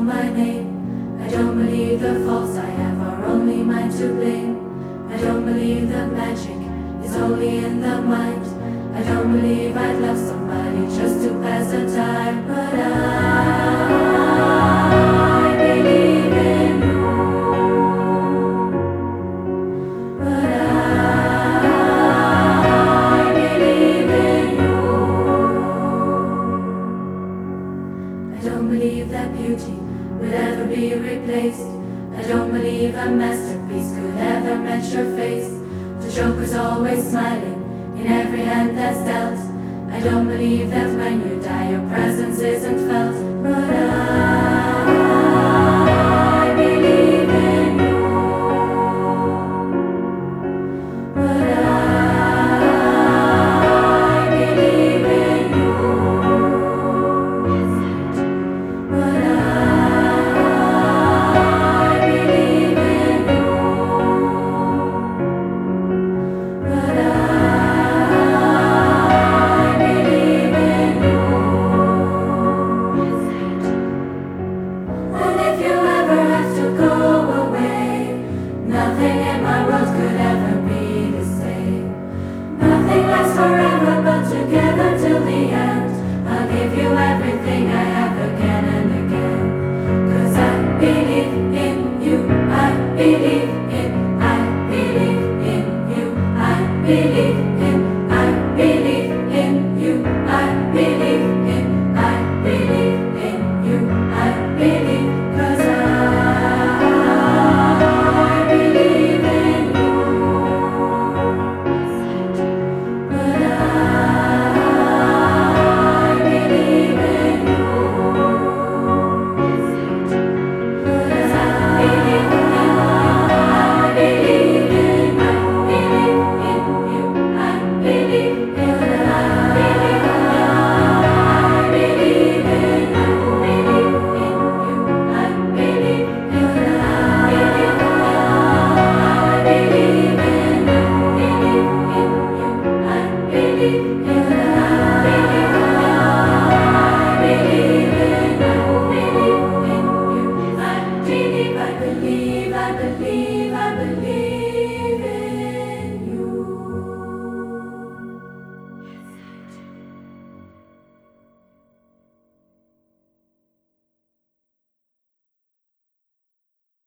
my name. I don't believe the faults I have are only mine to blame. I don't believe that magic is only in the mind. I don't believe I'd love somebody just to pass the time. But I believe in you. But I believe in you. I don't believe that beauty will ever be replaced. I don't believe a masterpiece could ever match your face. The Joker's always smiling in every hand that's dealt. I don't believe that when you die your presence isn't felt. But I believe in you. But I believe in you. But I believe in you. But I believe in you. And if you ever have to go away, nothing in my world could ever be the same. Nothing lasts forever, but together till the end. I'll give you everything I have again and again. 'Cause I believe in you. I believe in you. I believe in you. I believe in you. I believe in you. I believe, 'cause I believe in you. But I believe in you. But I believe in you. I believe in you. I believe in you. I believe